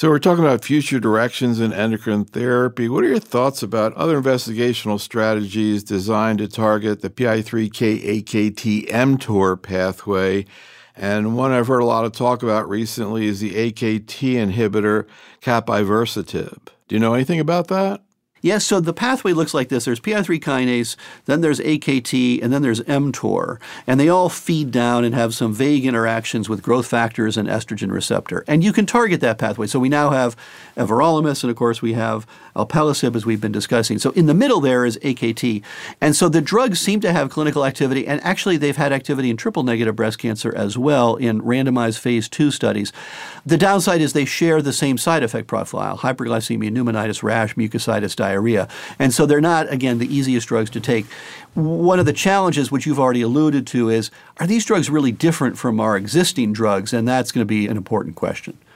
So we're talking about future directions in endocrine therapy. What are your thoughts about other investigational strategies designed to target the PI3K-AKT-mTOR pathway? And one I've heard a lot of talk about recently is the AKT inhibitor capivasertib. Do you know anything about that? Yes, so the pathway looks like this. There's PI3 kinase, then there's AKT, and then there's mTOR. And they all feed down and have some vague interactions with growth factors and estrogen receptor. And you can target that pathway. So we now have everolimus, and of course we have alpelisib, as we've been discussing. So in the middle there is AKT. And so the drugs seem to have clinical activity, and actually they've had activity in triple-negative breast cancer as well in randomized phase 2 studies. The downside is they share the same side effect profile: hyperglycemia, pneumonitis, rash, mucositis, diarrhea. And so they're not, again, the easiest drugs to take. One of the challenges, which you've already alluded to, is, are these drugs really different from our existing drugs? And that's going to be an important question.